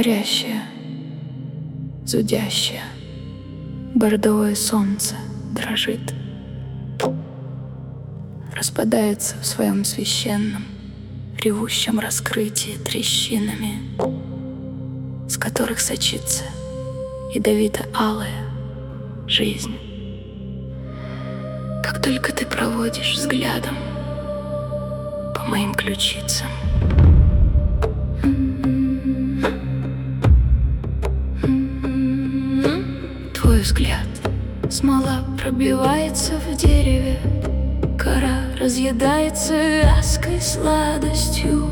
Горящее, зудящее, бордовое солнце дрожит, распадается в своем священном, ревущем раскрытии трещинами, с которых сочится ядовито-алая жизнь. Как только ты проводишь взглядом по моим ключицам, твой взгляд, смола пробивается в дереве, кора разъедается вязкой сладостью.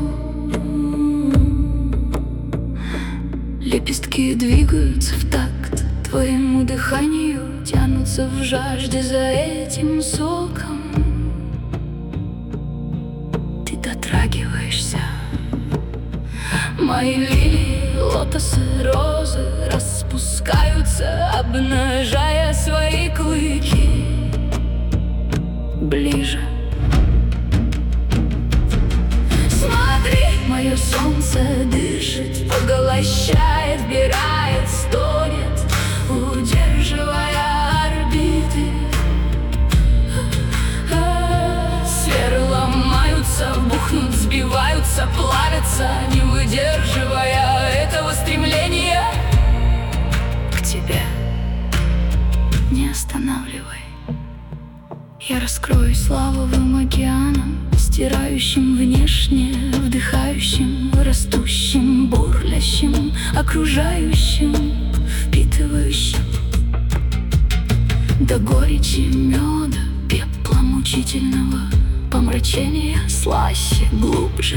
Лепестки двигаются в такт твоему дыханию, тянутся в жажде за этим соком. Ты дотрагиваешься. Мои лилии, лотосы, розы распускаются, обнажая свои клыки. Ближе. Смотри, мое солнце дышит, поглощает, вбирает, стонет, удерживая орбиты. Сферы ломаются, бухнут, сбиваются, плавятся, не выдерживая этого стремления к тебе. Не останавливай. Я раскроюсь лавовым океаном, стирающим внешне, вдыхающим, растущим, бурлящим, окружающим, впитывающим до горечи меда, пепла мучительного, помрачения слаще, глубже.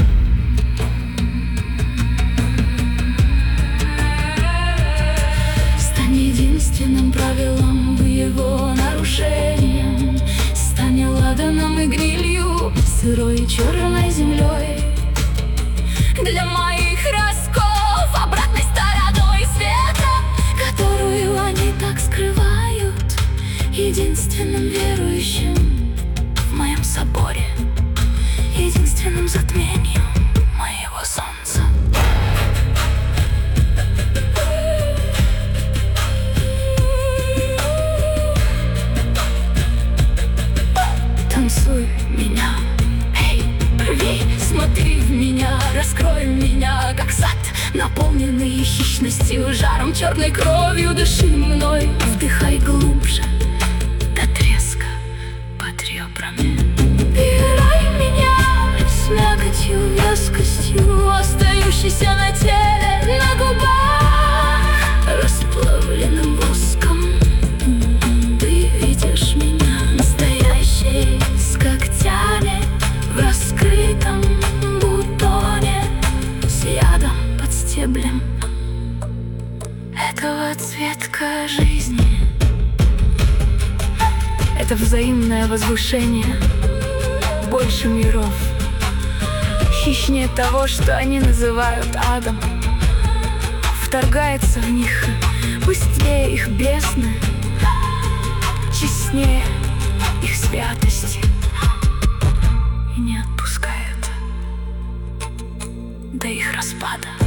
Стань единственным правилом в его нарушении. Стань ладаном и гнилью, сырой и черной землей для моих расколов, обратной стороной света, которую они так скрывают, единственным верующим в моем соборе, единственным затмением моего солнца. Танцуй меня, эй, рви, смотри в меня, раскрой меня, как сад, наполненный хищностью, жаром, черной кровью. Дыши мной, вдыхай глубже, до треска под ребрами. Пирай меня с мякотью, вязкостью, остающейся на теле, на губах, расплавленным воском. Ты видишь меня настоящей, с когтями в раскрытом бутоне, с ядом под стеблем этого цветка жизни. Это взаимное возвышение больше миров, хищнее того, что они называют адом, вторгается в них, быстрее их бездны, честнее их святости, и не отпускает до их распада.